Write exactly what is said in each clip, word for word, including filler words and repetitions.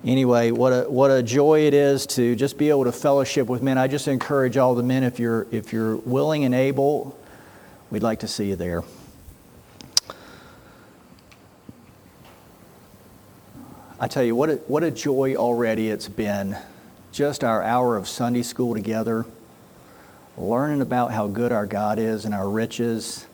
Anyway, what a what a joy it is to just be able to fellowship with men. I just encourage all the men, if you're if you're willing and able, we'd like to see you there. I tell you, what a, what a joy already it's been. Just our hour of Sunday school together, learning about how good our God is and our riches.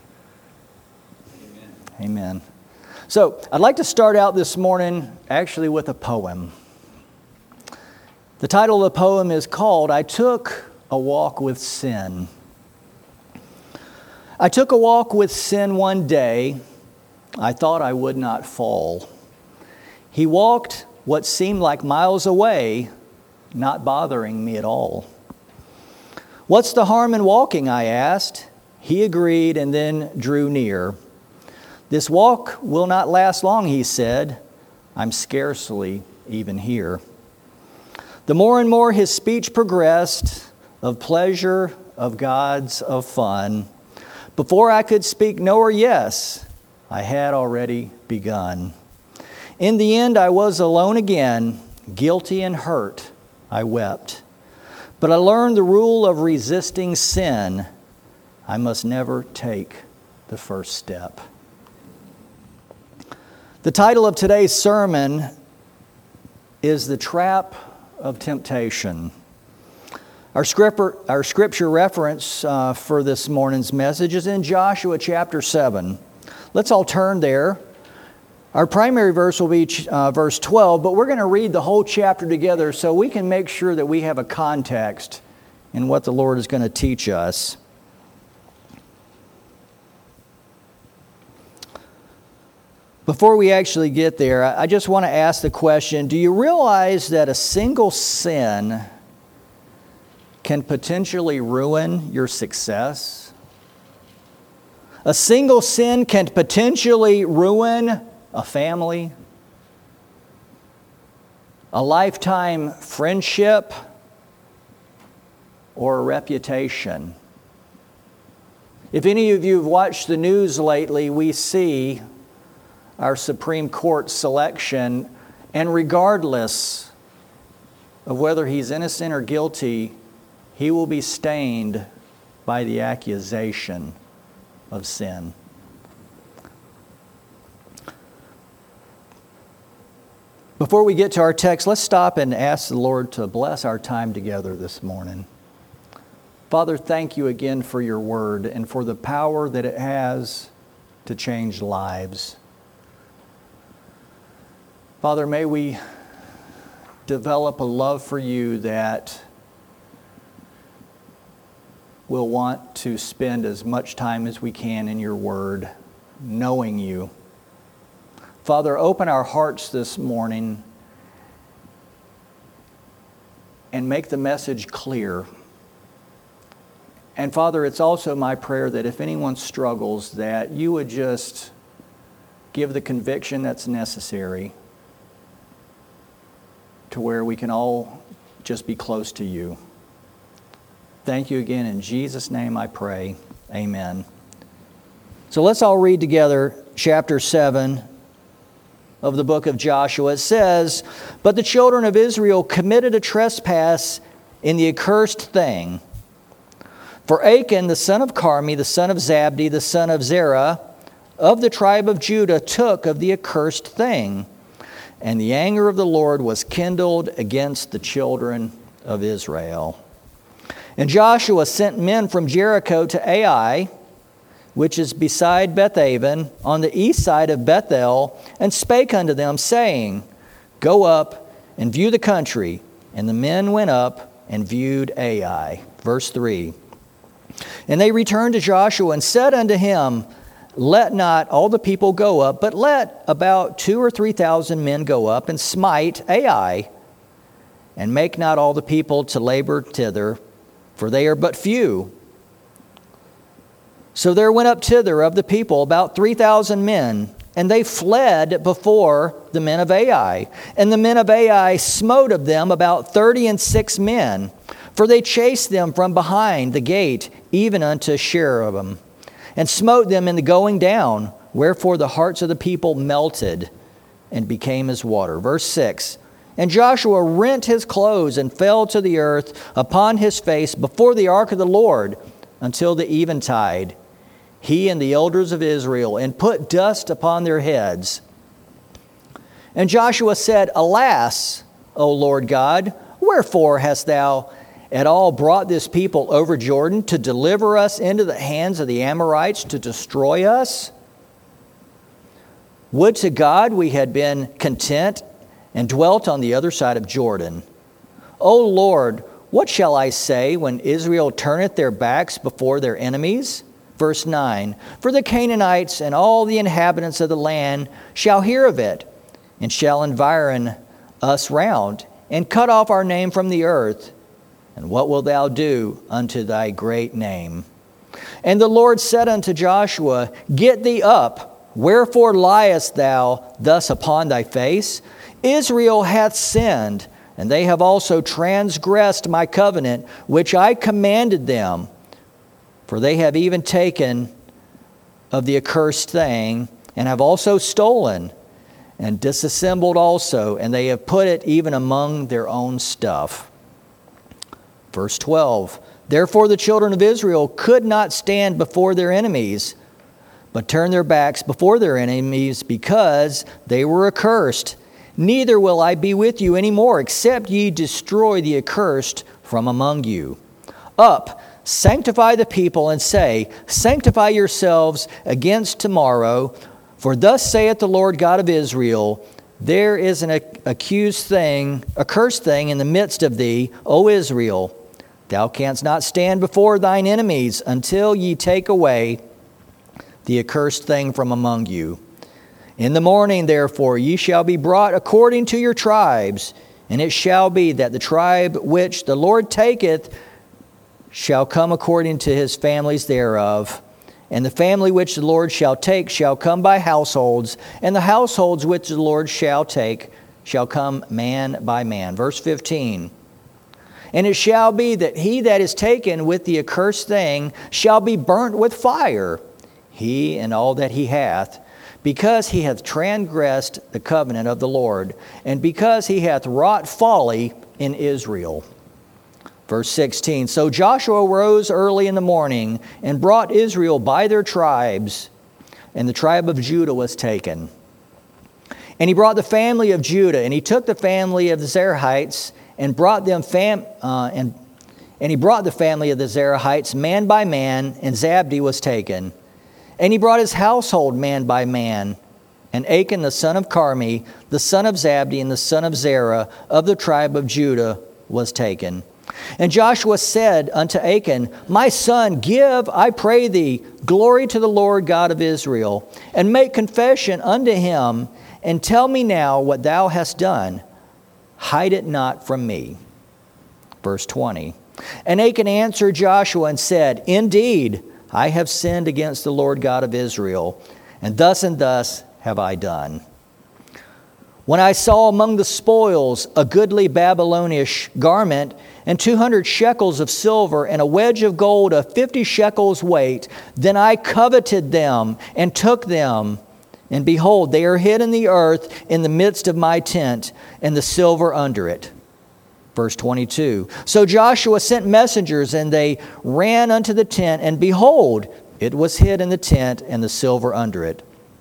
Amen. Amen. So, I'd like to start out this morning actually with a poem. The title of the poem is called, I Took a Walk with Sin. I took a walk with sin one day. I thought I would not fall. He walked what seemed like miles away, not bothering me at all. What's the harm in walking, I asked. He agreed and then drew near. This walk will not last long, he said. I'm scarcely even here. The more and more his speech progressed, of pleasure, of gods, of fun. Before I could speak no or yes, I had already begun. In the end, I was alone again, guilty and hurt, I wept. But I learned the rule of resisting sin. I must never take the first step. The title of today's sermon is The Trap of Temptation. Our scripture, our scripture reference uh, for this morning's message is in Joshua chapter seven. Let's all turn there. Our primary verse will be uh, verse twelve, but we're going to read the whole chapter together so we can make sure that we have a context in what the Lord is going to teach us. Before we actually get there, I just want to ask the question, do you realize that a single sin can potentially ruin your success? A single sin can potentially ruin a family, a lifetime friendship, or a reputation. If any of you have watched the news lately, we see our Supreme Court selection, and regardless of whether he's innocent or guilty, he will be stained by the accusation of sin. Before we get to our text, let's stop and ask the Lord to bless our time together this morning. Father, thank you again for your word and for the power that it has to change lives. Father, may we develop a love for you that will want to spend as much time as we can in your word, knowing you. Father, open our hearts this morning and make the message clear. And Father, it's also my prayer that if anyone struggles, that you would just give the conviction that's necessary to where we can all just be close to you. Thank you again. In Jesus' name I pray. Amen. So let's all read together chapter seven of the book of Joshua. It says, But the children of Israel committed a trespass in the accursed thing. For Achan, the son of Carmi, the son of Zabdi, the son of Zerah, of the tribe of Judah, took of the accursed thing. And the anger of the Lord was kindled against the children of Israel. And Joshua sent men from Jericho to Ai, which is beside Bethaven, on the east side of Bethel, and spake unto them, saying, Go up and view the country. And the men went up and viewed Ai. Verse three. And they returned to Joshua and said unto him, Let not all the people go up, but let about two or three thousand men go up and smite Ai, and make not all the people to labor thither, for they are but few. So there went up thither of the people about three thousand men, and they fled before the men of Ai. And the men of Ai smote of them about thirty and six men, for they chased them from behind the gate, even unto Cherubim, and smote them in the going down, wherefore the hearts of the people melted and became as water. Verse six, And Joshua rent his clothes and fell to the earth upon his face before the ark of the Lord until the eventide, he and the elders of Israel, and put dust upon their heads. And Joshua said, Alas, O Lord God, wherefore hast thou at all brought this people over Jordan to deliver us into the hands of the Amorites to destroy us? Would to God we had been content and dwelt on the other side of Jordan. O Lord, what shall I say when Israel turneth their backs before their enemies? Verse nine, For the Canaanites and all the inhabitants of the land shall hear of it, and shall environ us round, and cut off our name from the earth. And what wilt thou do unto thy great name? And the Lord said unto Joshua, Get thee up, wherefore liest thou thus upon thy face? Israel hath sinned, and they have also transgressed my covenant, which I commanded them. For they have even taken of the accursed thing, and have also stolen, and disassembled also, and they have put it even among their own stuff. Verse twelve, Therefore the children of Israel could not stand before their enemies, but turned their backs before their enemies, because they were accursed. Neither will I be with you any more, except ye destroy the accursed from among you. Up, sanctify the people, and say, Sanctify yourselves against tomorrow. For thus saith the Lord God of Israel, There is an accused thing, accursed thing in the midst of thee, O Israel. Thou canst not stand before thine enemies until ye take away the accursed thing from among you. In the morning, therefore, ye shall be brought according to your tribes, and it shall be that the tribe which the Lord taketh shall come according to his families thereof. And the family which the Lord shall take shall come by households, and the households which the Lord shall take shall come man by man. Verse fifteen. And it shall be that he that is taken with the accursed thing shall be burnt with fire, he and all that he hath, because he hath transgressed the covenant of the Lord, and because he hath wrought folly in Israel. Verse sixteen, So Joshua rose early in the morning, and brought Israel by their tribes, and the tribe of Judah was taken. And he brought the family of Judah, and he took the family of the Zerahites, and brought them fam- uh, and, and he brought the family of the Zerahites man by man, and Zabdi was taken. And he brought his household man by man, and Achan the son of Carmi, the son of Zabdi, and the son of Zerah, of the tribe of Judah, was taken. And Joshua said unto Achan, My son, give, I pray thee, glory to the Lord God of Israel, and make confession unto him, and tell me now what thou hast done. Hide it not from me. Verse twenty. And Achan answered Joshua and said, Indeed, I have sinned against the Lord God of Israel, and thus and thus have I done. When I saw among the spoils a goodly Babylonish garment, and two hundred shekels of silver, and a wedge of gold of fifty shekels weight, then I coveted them, and took them. And behold, they are hid in the earth in the midst of my tent, and the silver under it. Verse twenty-two, So Joshua sent messengers, and they ran unto the tent, and behold, it was hid in the tent, and the silver under it.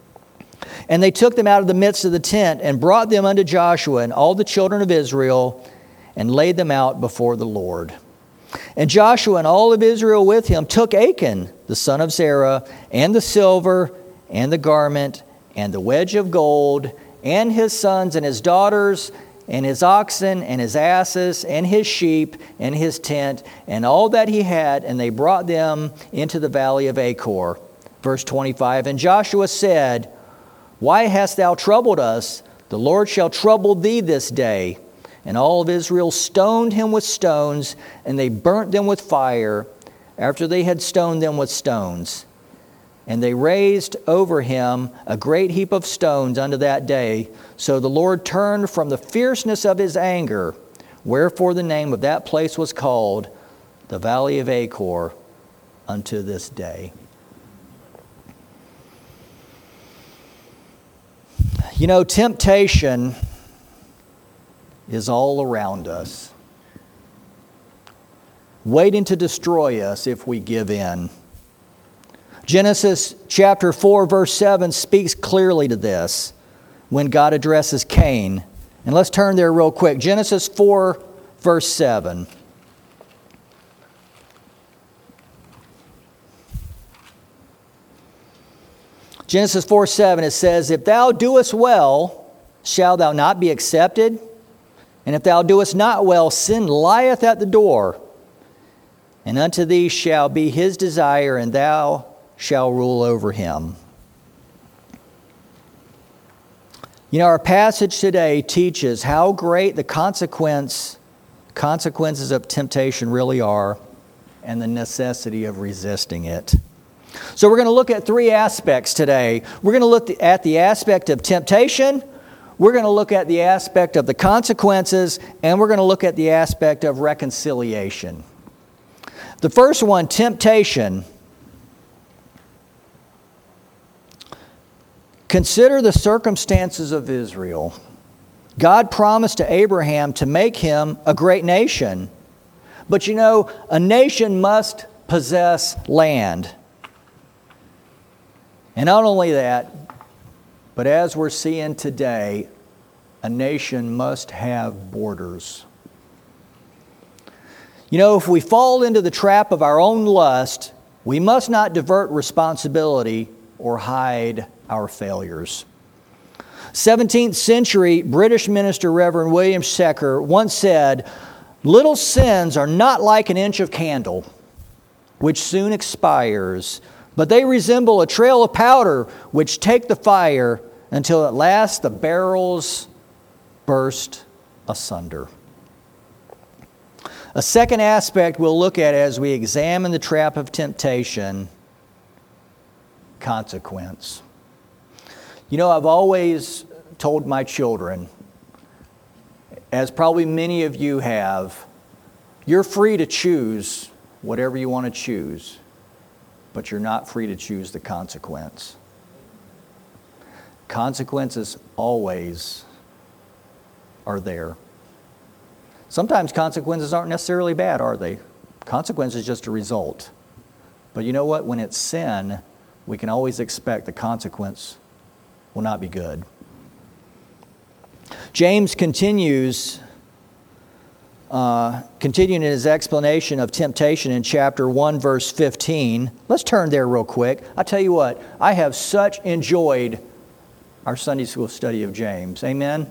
And they took them out of the midst of the tent, and brought them unto Joshua and all the children of Israel, and laid them out before the Lord. And Joshua and all of Israel with him took Achan, the son of Zerah, and the silver, and the garment, and the wedge of gold, and his sons and his daughters, and his oxen, and his asses, and his sheep, and his tent, and all that he had, and they brought them into the valley of Achor. Verse twenty-five, And Joshua said, Why hast thou troubled us? The Lord shall trouble thee this day. And all of Israel stoned him with stones, and they burnt them with fire, after they had stoned them with stones. And they raised over him a great heap of stones unto that day. So the Lord turned from the fierceness of his anger, wherefore the name of that place was called the Valley of Achor unto this day. You know, temptation is all around us, waiting to destroy us if we give in. Genesis chapter four, verse seven speaks clearly to this when God addresses Cain. And let's turn there real quick. Genesis four, verse seven. Genesis four seven, it says, "If thou doest well, shalt thou not be accepted? And if thou doest not well, sin lieth at the door. And unto thee shall be his desire, and thou shalt rule over him." You know, our passage today teaches how great the consequence, consequences of temptation really are, and the necessity of resisting it. So we're going to look at three aspects today. We're going to look at the aspect of temptation, we're going to look at the aspect of the consequences, and we're going to look at the aspect of reconciliation. The first one, temptation. Consider the circumstances of Israel. God promised to Abraham to make him a great nation. But you know, a nation must possess land. And not only that, but as we're seeing today, a nation must have borders. You know, if we fall into the trap of our own lust, we must not divert responsibility or hide our failures. seventeenth century British minister Reverend William Secker once said, "Little sins are not like an inch of candle, which soon expires, but they resemble a trail of powder which take the fire until at last the barrels burst asunder." A second aspect we'll look at as we examine the trap of temptation: consequence. You know, I've always told my children, as probably many of you have, you're free to choose whatever you want to choose, but you're not free to choose the consequence. Consequences always are there. Sometimes consequences aren't necessarily bad, are they? Consequence is just a result. But you know what? When it's sin, we can always expect the consequence will not be good. James continues, uh, continuing in his explanation of temptation in chapter one, verse fifteen. Let's turn there real quick. I tell you what, I have such enjoyed our Sunday school study of James. Amen?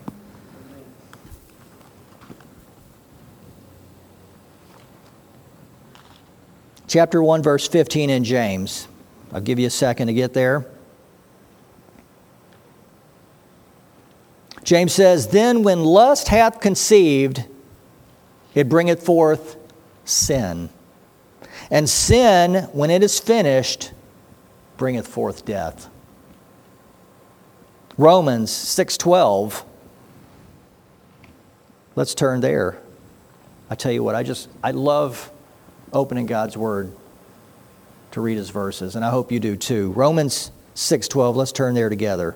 Chapter one, verse fifteen in James. I'll give you a second to get there. James says, "Then when lust hath conceived, it bringeth forth sin. And sin, when it is finished, bringeth forth death." Romans six twelve. Let's turn there. I tell you what, I just, I love opening God's Word to read His verses, and I hope you do too. Romans six twelve, let's turn there together.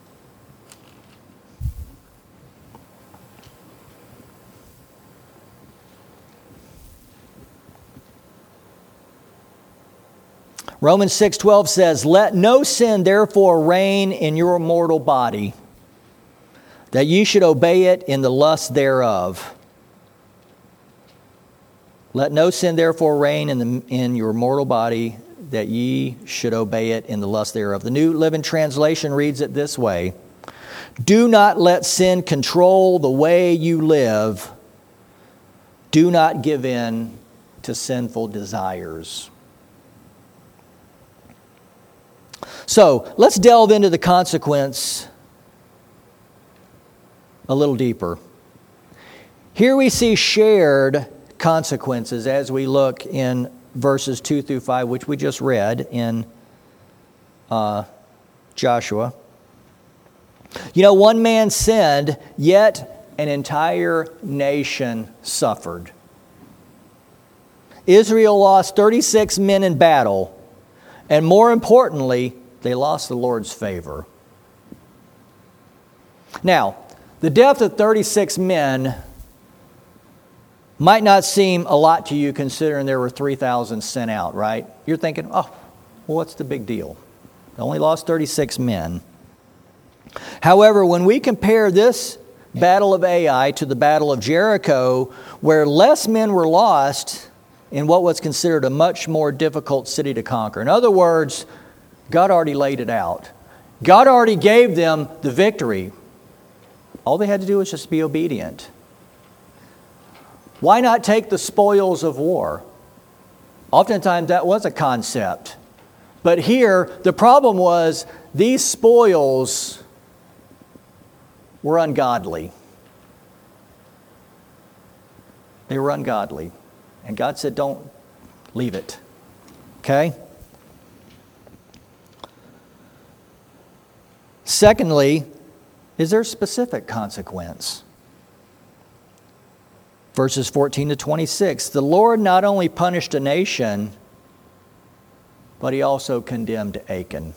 Romans six twelve says, "Let no sin therefore reign in your mortal body, that ye should obey it in the lust thereof." Let no sin therefore reign in, the, in your mortal body, that ye should obey it in the lust thereof. The New Living Translation reads it this way: "Do not let sin control the way you live. Do not give in to sinful desires." So, let's delve into the consequence a little deeper. Here we see shared consequences as we look in verses two through five, which we just read in uh, Joshua. You know, one man sinned, yet an entire nation suffered. Israel lost thirty-six men in battle, and more importantly, they lost the Lord's favor. Now, The death of thirty-six men might not seem a lot to you considering there were three thousand sent out, right? You're thinking, oh, well, what's the big deal? They only lost thirty-six men. However, when we compare this Battle of Ai to the Battle of Jericho, where less men were lost in what was considered a much more difficult city to conquer. In other words, God already laid it out. God already gave them the victory. All they had to do was just be obedient. Why not take the spoils of war? Oftentimes that was a concept. But here, the problem was these spoils were ungodly. They were ungodly. And God said, don't leave it. Okay? Secondly, is there a specific consequence? Verses fourteen to twenty-six, the Lord not only punished a nation, but he also condemned Achan.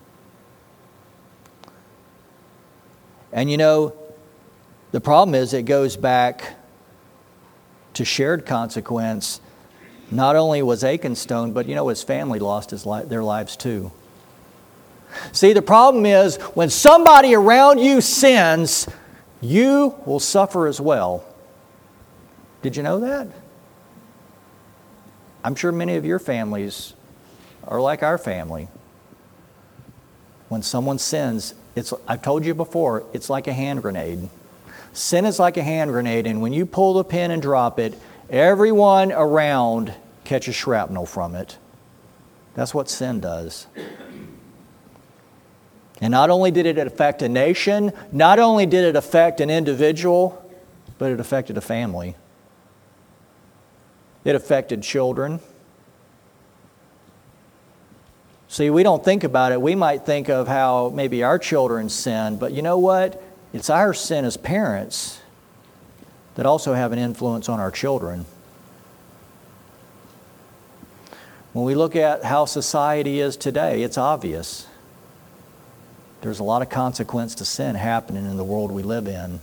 And you know, the problem is it goes back to shared consequence. Not only was Achan stoned, but you know, his family lost his li- their lives too. See, the problem is when somebody around you sins, you will suffer as well. Did you know that? I'm sure many of your families are like our family. When someone sins, it's, I've told you before, it's like a hand grenade. Sin is like a hand grenade, and when you pull the pin and drop it, everyone around catches shrapnel from it. That's what sin does. And not only did it affect a nation, not only did it affect an individual, but it affected a family. It affected children. See, we don't think about it. We might think of how maybe our children sin, but you know what? It's our sin as parents that also have an influence on our children. When we look at how society is today, it's obvious. There's a lot of consequence to sin happening in the world we live in.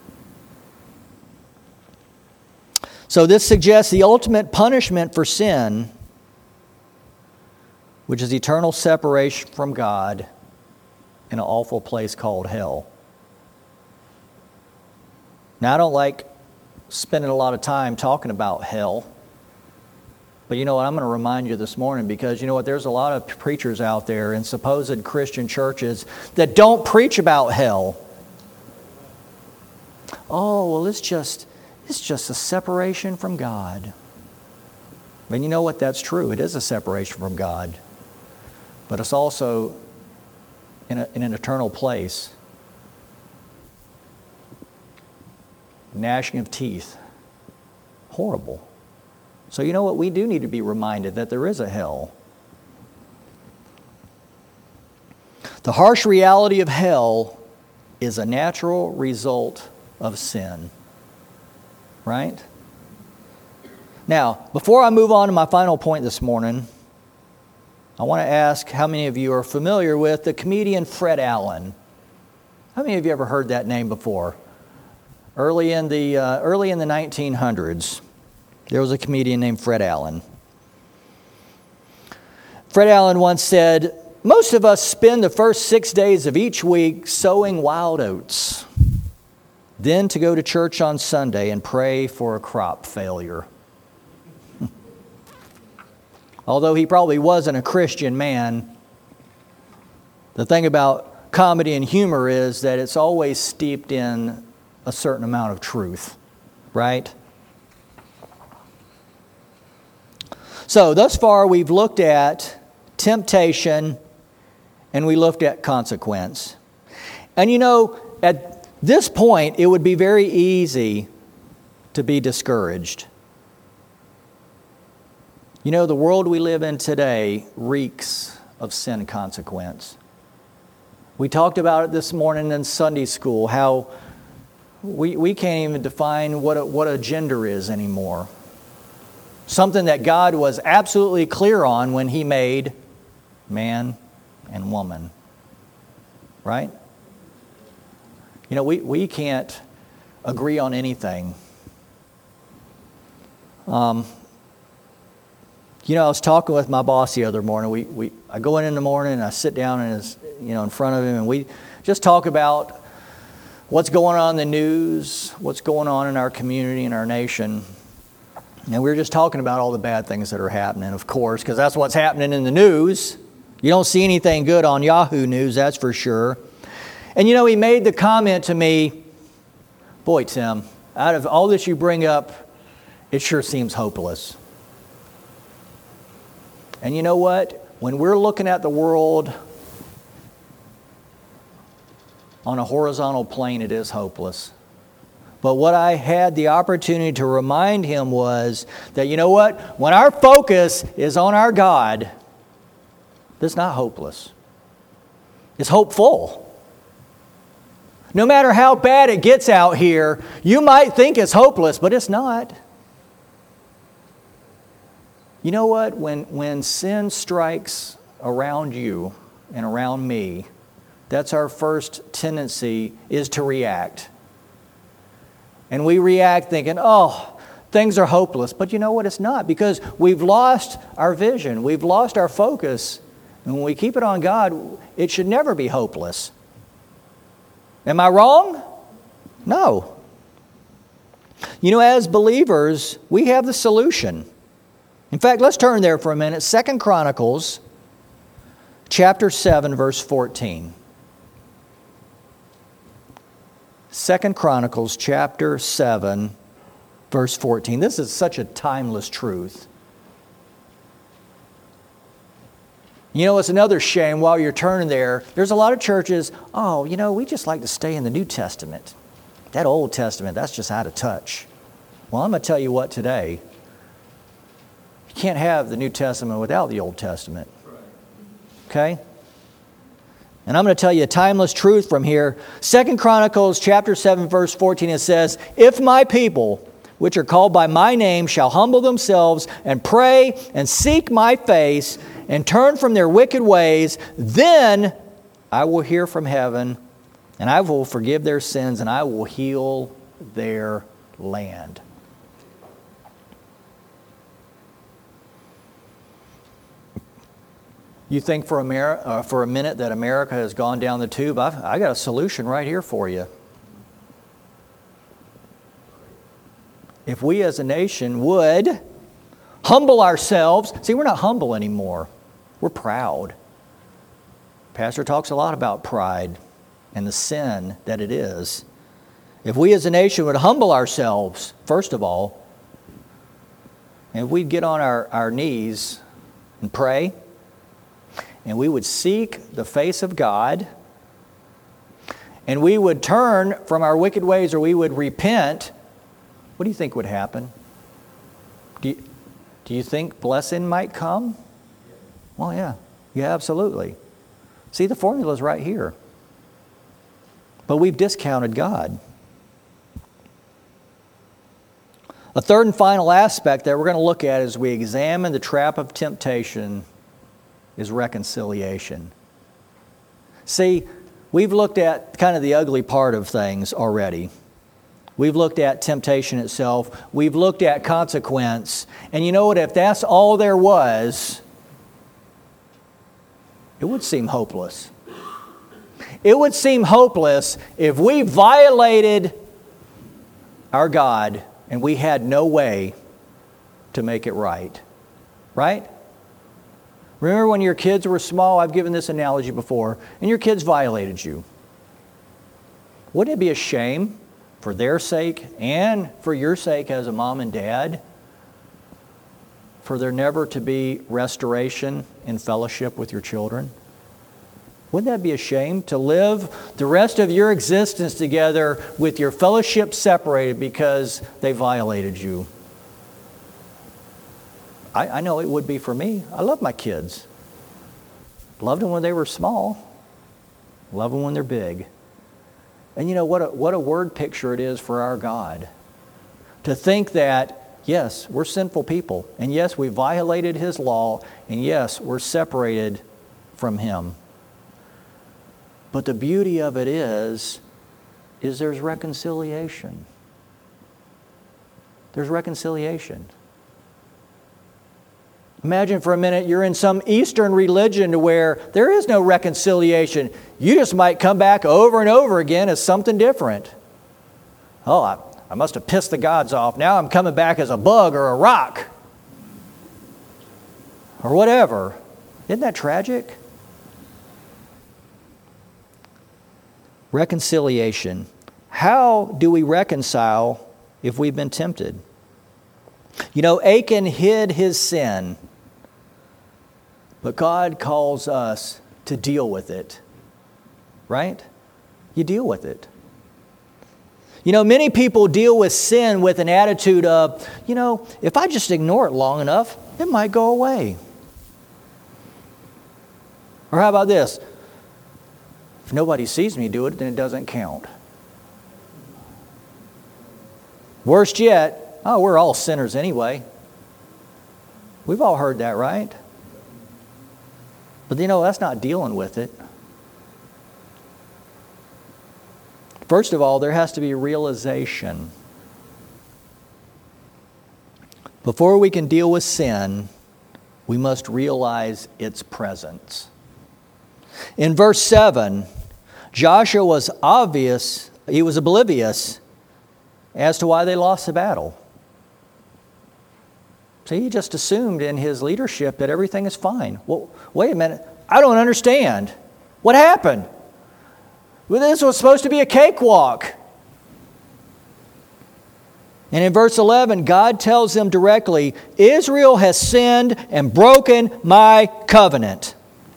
So this suggests the ultimate punishment for sin, which is eternal separation from God in an awful place called hell. Now, I don't like spending a lot of time talking about hell, but you know what? I'm going to remind you this morning because you know what? There's a lot of preachers out there in supposed Christian churches that don't preach about hell. Oh, well, it's just, it's just a separation from God. And you know what? That's true. It is a separation from God. But it's also in, a, in an eternal place. Gnashing of teeth. Horrible. So you know what? We do need to be reminded that there is a hell. The harsh reality of hell is a natural result of sin. Right? Now, before I move on to my final point this morning, I want to ask how many of you are familiar with the comedian Fred Allen? How many of you ever heard that name before? Early in the uh, early in the nineteen hundreds, there was a comedian named Fred Allen. Fred Allen once said, "Most of us spend the first six days of each week sowing wild oats, then to go to church on Sunday and pray for a crop failure." Although he probably wasn't a Christian man, the thing about comedy and humor is that it's always steeped in a certain amount of truth, right? So thus far we've looked at temptation and we looked at consequence. And you know, at this point it would be very easy to be discouraged. You know, the world we live in today reeks of sin consequence. We talked about it this morning in Sunday school, how we, we can't even define what a, what a gender is anymore. Something that God was absolutely clear on when He made man and woman. Right? You know, we, we can't agree on anything. Um, you know, I was talking with my boss the other morning. We, we I go in in the morning and I sit down and his, you know, in front of him, and we just talk about what's going on in the news, what's going on in our community and our nation. And we were just talking about all the bad things that are happening, of course, because that's what's happening in the news. You don't see anything good on Yahoo News, that's for sure. And you know, he made the comment to me, boy, Tim, out of all that you bring up, it sure seems hopeless. And you know what? When we're looking at the world on a horizontal plane, it is hopeless. But what I had the opportunity to remind him was that, you know what? When our focus is on our God, it's not hopeless. It's hopeful. No matter how bad it gets out here, you might think it's hopeless, but it's not. You know what? When, when sin strikes around you and around me, that's our first tendency, is to react. And we react thinking, oh, things are hopeless. But you know what? It's not, because we've lost our vision. We've lost our focus. And when we keep it on God, it should never be hopeless. Am I wrong? No. You know, as believers, we have the solution. In fact, let's turn there for a minute. Second Chronicles chapter seven, verse fourteen. Second Chronicles chapter seven, verse fourteen. This is such a timeless truth. You know, it's another shame while you're turning there. There's a lot of churches, oh, you know, we just like to stay in the New Testament. That Old Testament, that's just out of touch. Well, I'm going to tell you what today. You can't have the New Testament without the Old Testament. Okay? And I'm going to tell you a timeless truth from here. Second Chronicles chapter seven, verse fourteen, it says, if my people, which are called by my name, shall humble themselves and pray and seek my face and turn from their wicked ways, then I will hear from heaven and I will forgive their sins and I will heal their land. You think for, Ameri- uh, for a minute that America has gone down the tube? I've, I got a solution right here for you. If we as a nation would humble ourselves. See, we're not humble anymore. We're proud. Pastor talks a lot about pride and the sin that it is. If we as a nation would humble ourselves, first of all, and if we'd get on our, our knees and pray, and we would seek the face of God, and we would turn from our wicked ways, or we would repent, what do you think would happen? Do you, do you think blessing might come? Well, yeah. Yeah, absolutely. See, the formula's right here. But we've discounted God. A third and final aspect that we're going to look at as we examine the trap of temptation is reconciliation. See, we've looked at kind of the ugly part of things already. We've looked at temptation itself. We've looked at consequence. And you know what? If that's all there was, it would seem hopeless. It would seem hopeless if we violated our God and we had no way to make it right. Right? Remember when your kids were small? I've given this analogy before. And your kids violated you. Wouldn't it be a shame for their sake and for your sake as a mom and dad for there never to be restoration in fellowship with your children? Wouldn't that be a shame to live the rest of your existence together with your fellowship separated because they violated you? I, I know it would be for me. I love my kids. Loved them when they were small. Love them when they're big. And you know what a, what a word picture it is for our God. To think that, yes, we're sinful people. And yes, we violated His law. And yes, we're separated from Him. But the beauty of it is is there's reconciliation. There's reconciliation. Imagine for a minute you're in some Eastern religion where there is no reconciliation. You just might come back over and over again as something different. Oh, I, I must have pissed the gods off. Now I'm coming back as a bug or a rock. Or whatever. Isn't that tragic? Reconciliation. How do we reconcile if we've been tempted? You know, Achan hid his sin, but God calls us to deal with it. Right? You deal with it. You know, many people deal with sin with an attitude of, you know, if I just ignore it long enough, it might go away. Or how about this? If nobody sees me do it, then it doesn't count. Worst yet, oh, we're all sinners anyway. We've all heard that, right? But you know, that's not dealing with it. First of all, there has to be realization. Before we can deal with sin, we must realize its presence. In verse seven, Joshua was obvious, he was oblivious as to why they lost the battle. See, he just assumed in his leadership that everything is fine. Well, wait a minute, I don't understand. What happened? Well, this was supposed to be a cakewalk. And in verse eleven, God tells them directly, Israel has sinned and broken my covenant.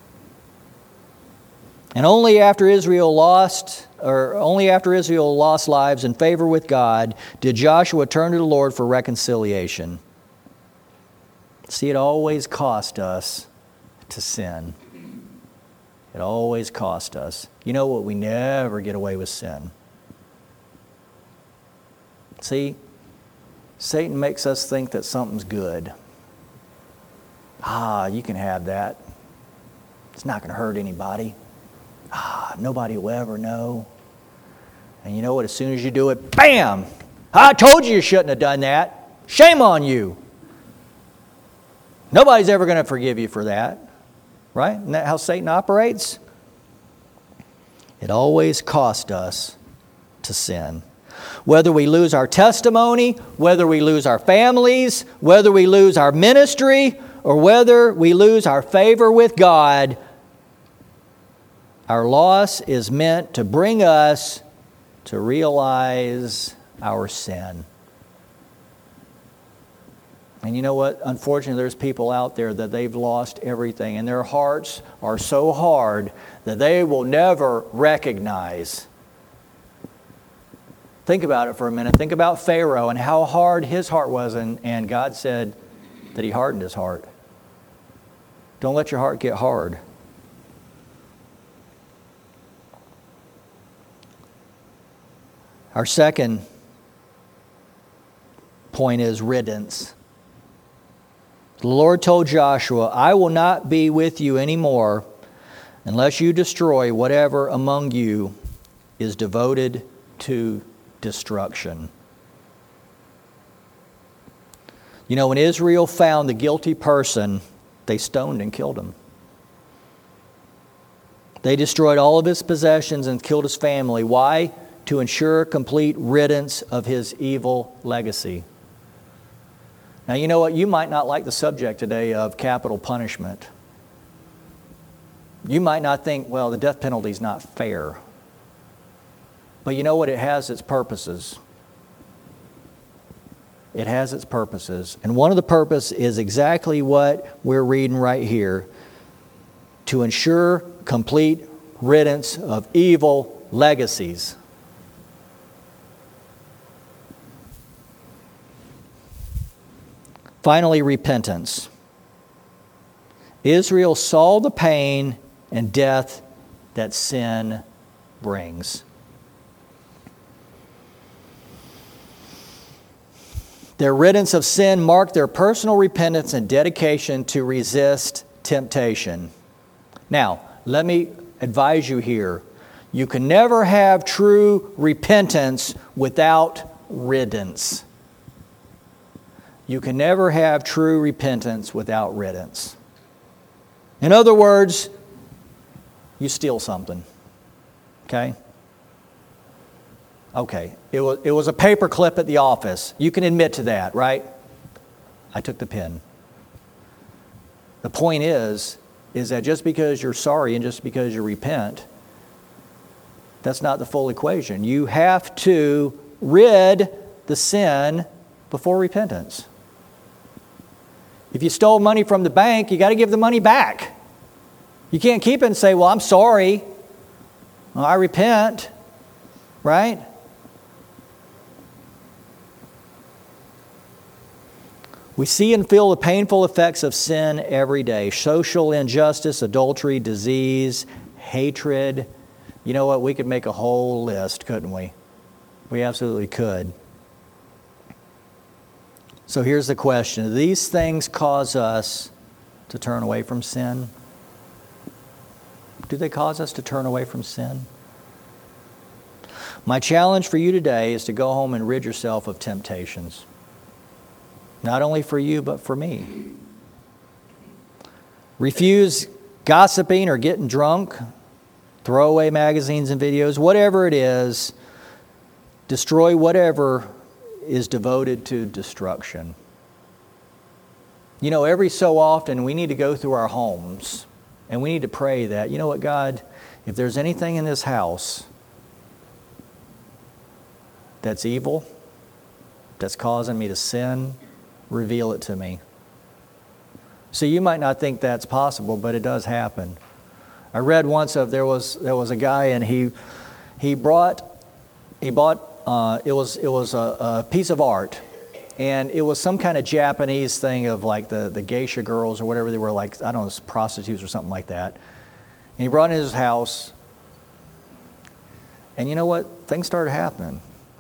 And only after Israel lost, or only after Israel lost lives in favor with God, did Joshua turn to the Lord for reconciliation. See, it always cost us to sin. It always cost us. You know what? We never get away with sin. See, Satan makes us think that something's good. Ah, you can have that. It's not going to hurt anybody. Ah, nobody will ever know. And you know what? As soon as you do it, bam! I told you you shouldn't have done that. Shame on you. Nobody's ever going to forgive you for that. Right? Isn't that how Satan operates? It always costs us to sin. Whether we lose our testimony, whether we lose our families, whether we lose our ministry, or whether we lose our favor with God, our loss is meant to bring us to realize our sin. And you know what? Unfortunately, there's people out there that they've lost everything, and their hearts are so hard that they will never recognize. Think about it for a minute. Think about Pharaoh and how hard his heart was, and, and God said that he hardened his heart. Don't let your heart get hard. Our second point is riddance. The Lord told Joshua, I will not be with you anymore unless you destroy whatever among you is devoted to destruction. You know, when Israel found the guilty person, they stoned and killed him. They destroyed all of his possessions and killed his family. Why? To ensure complete riddance of his evil legacy. Now, you know what? You might not like the subject today of capital punishment. You might not think, well, the death penalty is not fair. But you know what? It has its purposes. It has its purposes. And one of the purposes is exactly what we're reading right here. To ensure complete riddance of evil legacies. Finally, repentance. Israel saw the pain and death that sin brings. Their riddance of sin marked their personal repentance and dedication to resist temptation. Now, let me advise you here. You can never have true repentance without riddance. You can never have true repentance without riddance. In other words, you steal something. Okay? Okay. It was, it was a paper clip at the office. You can admit to that, right? I took the pen. The point is, is that just because you're sorry and just because you repent, that's not the full equation. You have to rid the sin before repentance. If you stole money from the bank, you got to give the money back. You can't keep it and say, well, I'm sorry. Well, I repent. Right? We see and feel the painful effects of sin every day. Social injustice, adultery, disease, hatred. You know what? We could make a whole list, couldn't we? We absolutely could. So here's the question. Do these things cause us to turn away from sin? Do they cause us to turn away from sin? My challenge for you today is to go home and rid yourself of temptations. Not only for you, but for me. Refuse gossiping or getting drunk. Throw away magazines and videos. Whatever it is, destroy whatever is devoted to destruction. You know, every so often we need to go through our homes and we need to pray that, you know what, God, if there's anything in this house that's evil, that's causing me to sin, reveal it to me. So you might not think that's possible, but it does happen. I read once of there was there was a guy and he he brought he bought uh, it was it was a, a piece of art, and it was some kind of Japanese thing of like the the geisha girls or whatever they were, like, I don't know, prostitutes or something like that. And he brought it in his house, and you know what? Things started happening.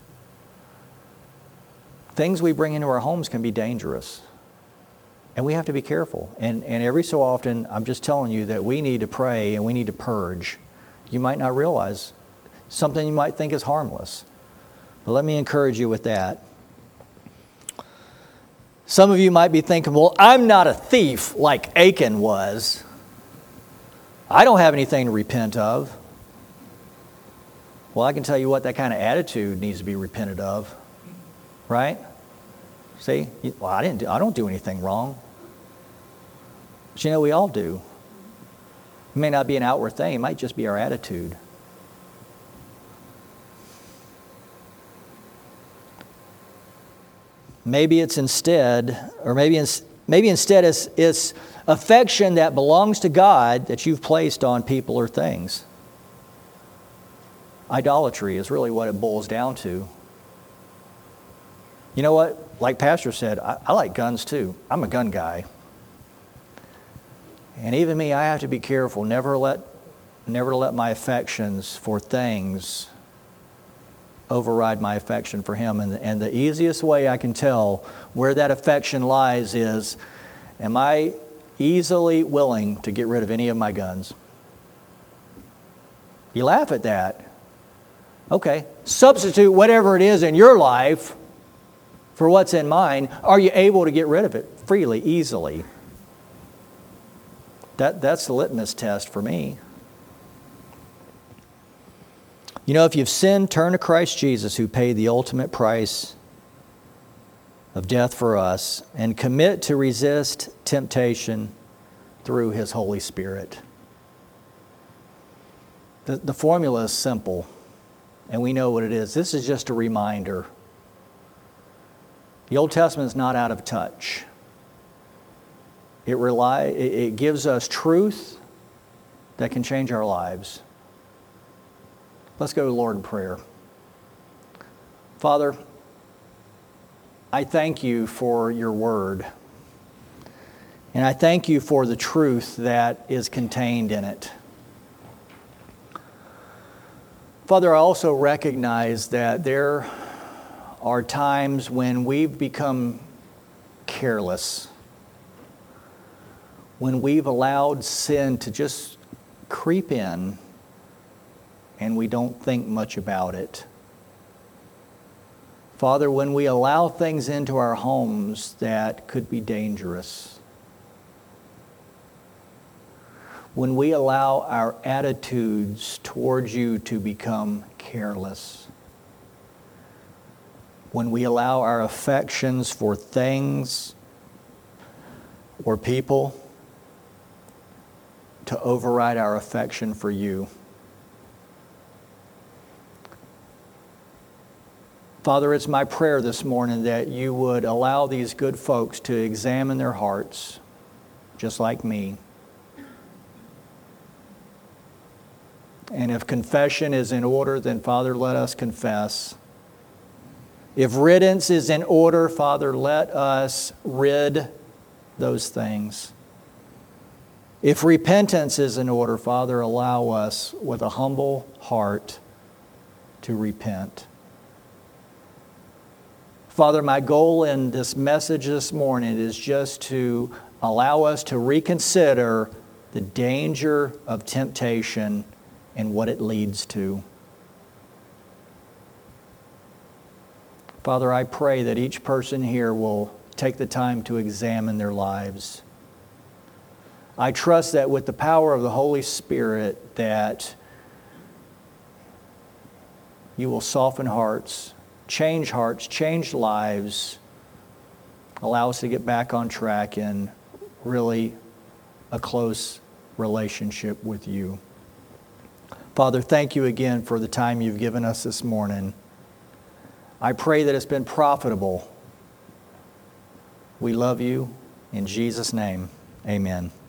Things we bring into our homes can be dangerous. And we have to be careful. And, and every so often, I'm just telling you that we need to pray and we need to purge. You might not realize something you might think is harmless. But let me encourage you with that. Some of you might be thinking, well, I'm not a thief like Achan was. I don't have anything to repent of. Well, I can tell you what, that kind of attitude needs to be repented of. Right? See? Well, I didn't do, I don't do anything wrong. But you know, we all do. It may not be an outward thing. It might just be our attitude. Maybe it's instead, or maybe it's, maybe instead it's, it's affection that belongs to God that you've placed on people or things. Idolatry is really what it boils down to. You know what? Like Pastor said, I, I like guns too. I'm a gun guy. And even me, I have to be careful. Never let, never let my affections for things override my affection for Him. And, and the easiest way I can tell where that affection lies is, am I easily willing to get rid of any of my guns? You laugh at that. Okay. Substitute whatever it is in your life for what's in mine. Are you able to get rid of it freely, easily? That, that's the litmus test for me. You know, if you've sinned, turn to Christ Jesus, who paid the ultimate price of death for us, and commit to resist temptation through His Holy Spirit. The, the formula is simple, and we know what it is. This is just a reminder. The Old Testament is not out of touch. It rely, it, it gives us truth that can change our lives. Let's go to the Lord in prayer. Father, I thank You for Your word. And I thank You for the truth that is contained in it. Father, I also recognize that there are times when we've become careless, when we've allowed sin to just creep in and we don't think much about it. Father, when we allow things into our homes that could be dangerous, when we allow our attitudes towards you to become careless, when we allow our affections for things or people to override our affection for you. Father, it's my prayer this morning that you would allow these good folks to examine their hearts, just like me. And if confession is in order, then Father, let us confess. If riddance is in order, Father, let us rid those things. If repentance is in order, Father, allow us with a humble heart to repent. Father, my goal in this message this morning is just to allow us to reconsider the danger of temptation and what it leads to. Father, I pray that each person here will take the time to examine their lives. I trust that with the power of the Holy Spirit that you will soften hearts, change hearts, change lives, allow us to get back on track in really a close relationship with you. Father, thank you again for the time you've given us this morning. I pray that it's been profitable. We love you. In Jesus' name, amen.